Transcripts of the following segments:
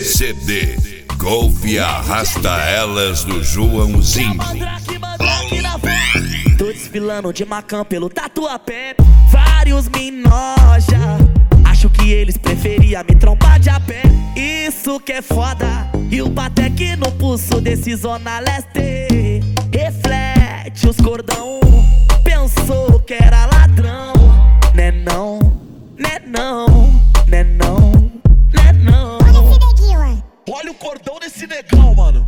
CD Golf Arrasta Elas do Joãozinho. Tô desfilando de Macan pelo Tatuapé, vários me noja. Acho que eles preferiam me trombar de a pé. Isso que é foda. E o Patek no pulso desse Zona Leste reflete os cordão. Pensou que era ladrão. Né não, né não, né não, né não. Olha esse neguinho, olha o cordão desse negão, mano.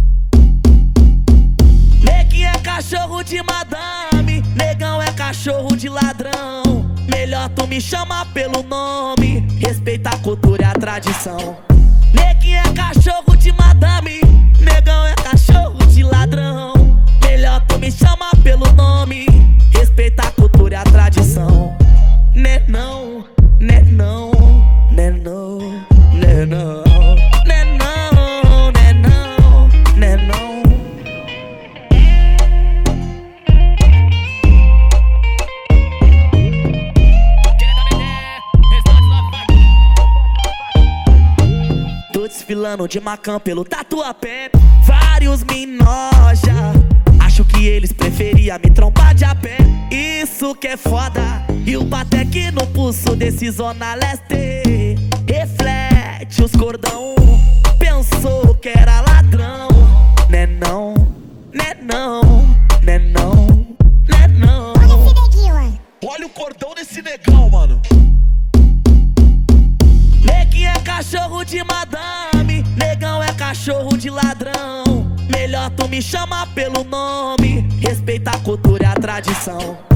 Neguinho é cachorro de madame, negão é cachorro de ladrão. Melhor tu me chamar pelo nome, respeita a cultura e a tradição. Neguinho é cachorro de madame, negão é cachorro de ladrão. Melhor tu me chamar pelo nome, respeita a cultura e a tradição. Né não, né não, né não, né não, né não, né não, né não. Tô desfilando de Macan pelo Tatuapé, vários me noja. Acho que eles preferiam me trombar de a pé. Isso que é foda. E o Patek no pulso desse Zona Leste reflete os cordão. Pensou que era ladrão. Né não, né não, né não, né não. olha esse neguinho, Olha o cordão desse negão, mano. Neguinho é cachorro de madame, negão é cachorro de ladrão. Melhor tu me chamar pelo nome, respeita a cultura e a tradição.